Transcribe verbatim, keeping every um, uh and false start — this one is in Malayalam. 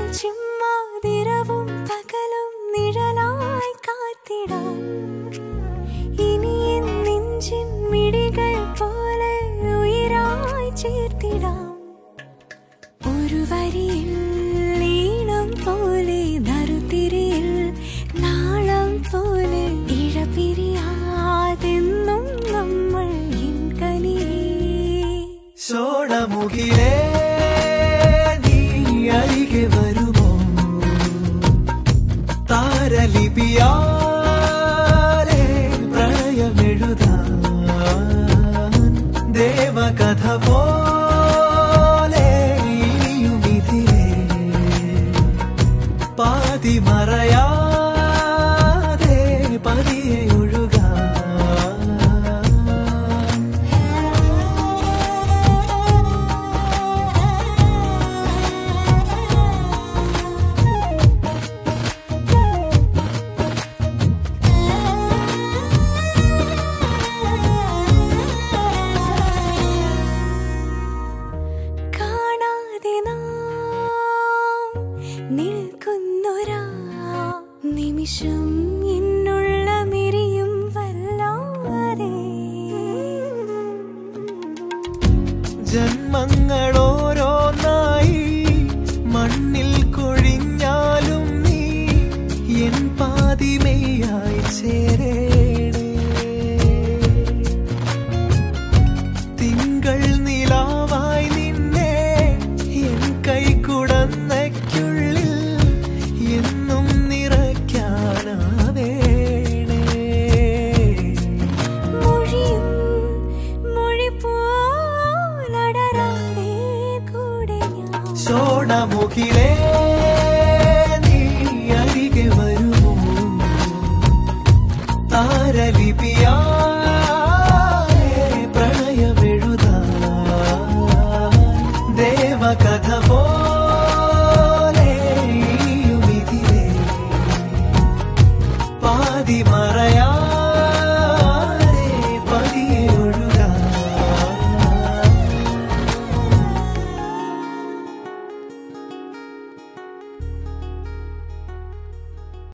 ചിമ്മാതിരവും പകലും നിഴലായി കാത്തിടാം. ഇനി നെഞ്ചിൻ മിഴികൾ പോലെ ഉയരായി ചേർത്തിടാം. ഒരു വരിയിൽ ഈണം പോലെ നറുതിരിയിൽ നാളം പോലെ ഇഴപിരിയാതെന്നും നമ്മൾ എൻ കനിയേ. സോണമുഖിലേ നീ അരികെ വരുമോ? താരലിപിയാലേ പ്രണയമെഴുതാൻ ദേവകഥ പോലെ ഇനിയുമിതിലേ പാതി മറയാതെ പതിയെ ഒഴുകാൻ. നിൽക്കുന്നൊരാ നിമിഷം ഇന്നുള്ള മിരിയും വല്ലാതെ. ജന്മങ്ങളോരോന്നായി മണ്ണിൽ കൊഴിഞ്ഞാലും നീ എൻ പാതിമയായി ചേരേണേ. തിങ്കൾ നിലാവായി നിന്നെ എൻ കൈക്കുടന്നയ്ക്കുള്ളിൽ എന്നും നിറയ്ക്കാനാവേണേ. മൊഴിയും മൊഴി പോലടരാതെ കൂടെ ഞാൻ. സോണമുഖിലേ